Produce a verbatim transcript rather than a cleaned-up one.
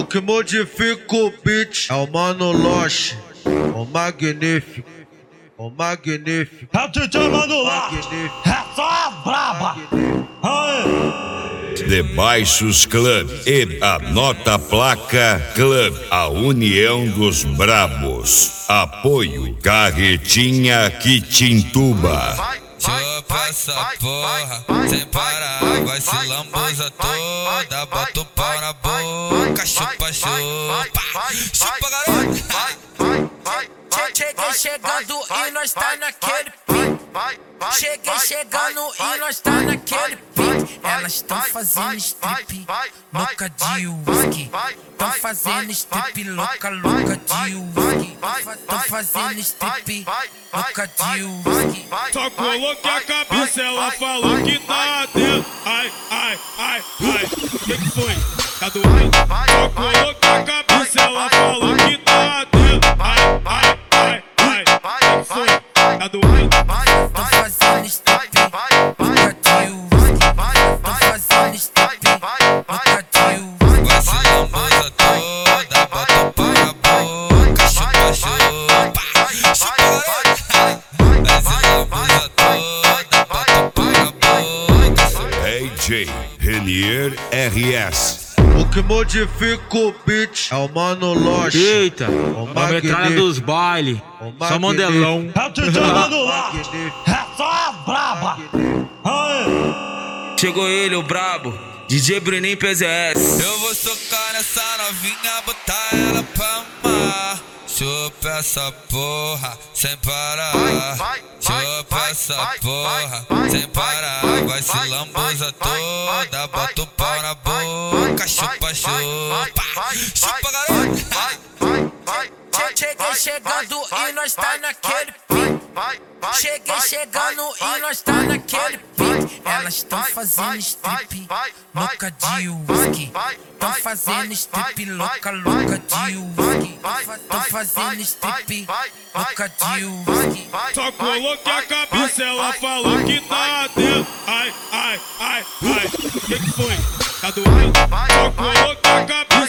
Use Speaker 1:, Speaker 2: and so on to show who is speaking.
Speaker 1: que modifica o beat é o Mano Loche, o magnífico, o magnífico.
Speaker 2: É o D J Mano Loche, é só a braba.
Speaker 3: Debaixos Club e Anota Placa Club, a união dos brabos. Apoio Carretinha Quitintuba.
Speaker 4: Chupa essa porra, sem parar, vai se lambuza toda, bota o pau na boca, chupa, chupa, chupa garoto.
Speaker 5: Cheguei chegando e nós tá naquele pique. Cheguei chegando e nós tá naquele pique. Elas tão fazendo strip louca de whisky. Tão fazendo strip louca, louca de whisky. Tão fazendo strip louca de whisky.
Speaker 6: Só coloquei a cabeça, ela falou que tá dentro. Ai, ai, ai, ai. Que que foi? Tá doendo? Só coloquei a cabeça, ela falou que tá dentro. Ai, ai, ai, ai. Que que foi? Tá doendo?
Speaker 5: Tão fazendo strip louca de whisky. Tão fazendo strip louca de whisky.
Speaker 4: Vai se lambuza toda, bota o pau na boca, chupa, chupa, chupa garoto. Vai se lambuza toda, bota o pau na boca.
Speaker 3: D J Renier R S.
Speaker 1: O que modifica o beat é o Mano Loche.
Speaker 7: Eita,
Speaker 1: o
Speaker 7: a metralha dos bailes, só modelão.
Speaker 2: É o D J Mano Loche, é só a braba.
Speaker 7: Chegou ele, o brabo, D J Bruninho P Z S.
Speaker 4: Eu vou socar nessa novinha, botar ela pra amar. Chupa essa porra, sem parar. Chupa essa porra, sem parar. Vai se lambuza toda, bota o pau na boca, chupa, chupa, chupa garoto.
Speaker 5: Cheguei chegando e nós tá naquele pique. Cheguei chegando e nós tá naquele pique. Elas tão fazendo strip louca de whisky. Tão fazendo strip louca, louca de whisky. Tão fazendo strip louca de whisky.
Speaker 6: Só coloquei a cabeça, ela falou que tá dentro. Ai, ai, ai, ai. Que que foi? Tá doendo? Só coloquei a cabeça.